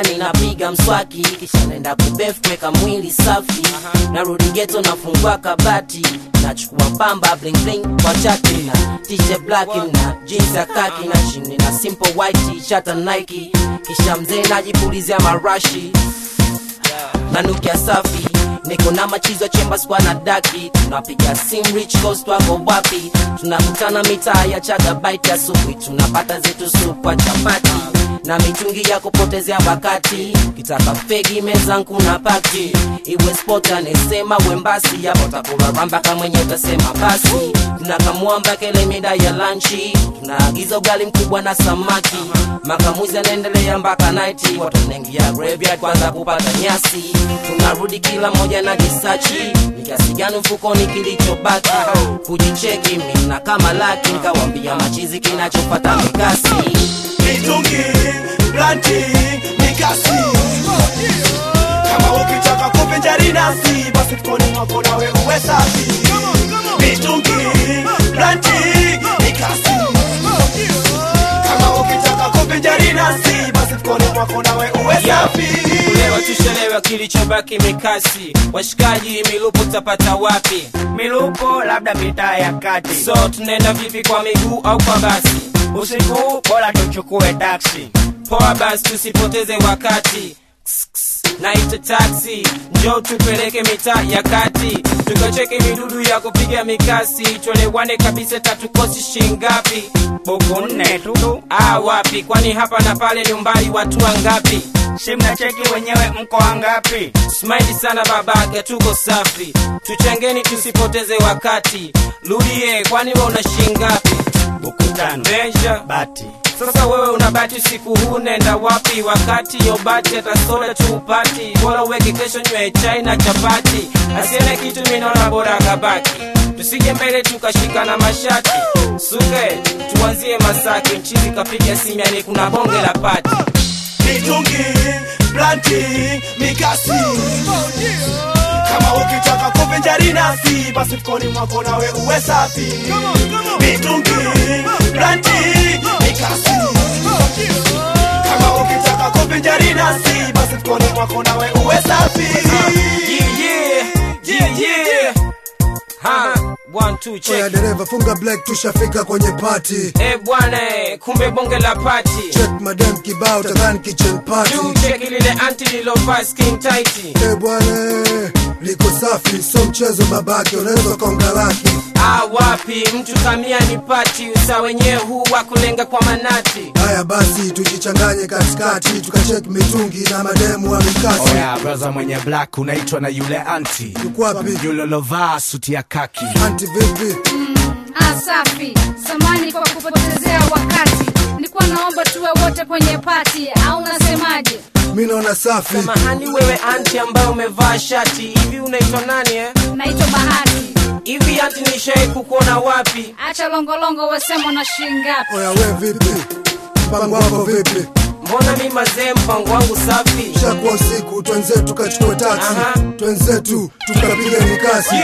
nyumbani napiga mswaki, kisha naenda kubef kweka mwili safi. Narudi ghetto nafungua kabati, nachukua pamba bling bling kwa chati na t-shirt black na jeans ya khaki na chini na simple white t-shirt na Nike. Kisha mzee najipulizia marashi nanukia safi, niko na machizo chemba squad na daki. Tunapiga sim rich coast wako wapi, tunakutana mitaa ya chaga bite ya supu, tunapata zetu supu kwa chapati na mitungi ya kupotezea wakati. Kitaka fegi mezangu na paki, iwe sport anesema wembasi, hapo takula ramba kama mwenye utasema basi. Tunakamwamba kele mida ya lunchi, tunaagiza ugali mkubwa na samaki. Makamuzi anaendelea mpaka night, watu wanaingia graveyard kwanza kupata nyasi. Tunarudi kila moja na jisachi, nikiasi gani mfukoni kilichobaki. Kujicheki mimi na kama laki, nikawambia machizi kinachopata mikasi. Mitungi, blanti, mikasi. Kama ukitaka kuvinjari nasi, basi mfukoni mwako nawe uwe safi. Mitungi, blanti, mikasi. Kama ukitaka kuvinjari nasi, basi mfukoni mwako nawe uwe safi. Leo tushelewa kilichobaki mikasi. Washikaji milupo tapata wapi? Milupo labda mitaa ya kati. So tunaenda vipi, kwa miguu au kwa basi? Usiku bora tuchukue taxi. Poa basi tusipoteze wakati. Naita taxi, njoo tupeleke mitaa ya kati, tukacheke midudu ya kupiga mikasi. Tuelewane kabisa, tatukosi shingapi? Buku 4 tu. Wapi? Kwani hapa na pale ni umbali watu wangapi? Simna cheki wenyewe mko wangapi? Smile sana babake, tuko safi. Tuchangeni tusipoteze wakati. Rudie, kwani wewe una shingapi? Buku 5. Benja Bati. Sasa wewe unabati usiku huu, nenda wapi? Wakati yobati atasoda tupati, bora weke kesho nywe chai na chapati. Asiene kitu minona bora kabaki, tusije mbele tukashika na mashati. Suke tuanzie Masaki, mchizi kapiga simyani kuna bonge la pati. Mitungi, blanti, mikasi. Kama ukitaka kuvinjari nasi, basi mfukoni mwako nawe uwe safi. Mitungi, blanti, mikasi. Kama ukitaka kuvinjari nasi, basi mfukoni mwako nawe uwe safi. Yeah. Ha, 1 2 check. Oya dereva funga black, tushafika kwenye party. Bwana, kumbe bonge la party. Check madam kibao tadhani kitchen party. Check lile anti lilovaa skin tight. Bwana, liko safi, so mchezo babake, unaweza konga laki. Wapi? Mtu kamia ni party, usa wenyewe huu wakulenga kwa manati. Haya basi tujichanganye katikati, tukacheck mitungi na mademu wa mikasi. Oya brother mwenye black, unaitwa na yule anti. Yuko wapi? Yule lovaa suti ya kaki. Anti vipi? Safi. Samani kwa kupotezea wakati, nilikuwa naomba tuwe wote kwenye party, au unasemaje? Mimi naona safi. Samahani wewe anti ambaye umevaa shati, hivi unaitwa nani Naitwa Bahati. Hivi anti nishai kukuona wapi? Acha longolongo, wasema na shingapi? Oya we vipi? Mpango wako vipi? Mbona mimi mazee mpango wangu safi? Shakuwa usiku, twenzetu tukachukua taxi. Twenzetu tukapiga mikasi.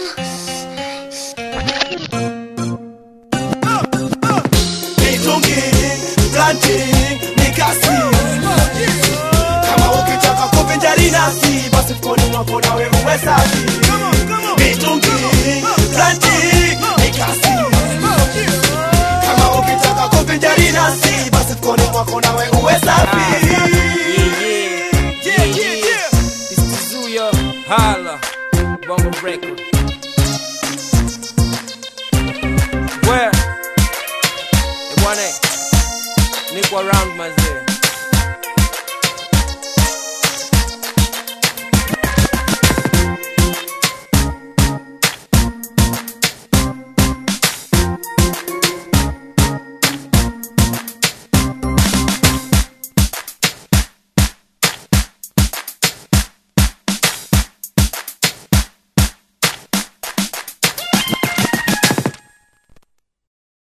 Mitungi, blanti, mikasi. Kama ukitaka kuvinjari nasi, basi mfukoni mwako nawe uwe safi. Mitungi, blanti, mikasi. Kama ukitaka kuvinjari nasi, basi mfukoni mwako nawe uwe safi. Yeah. It's Tizuya, Hala, Bongo Record.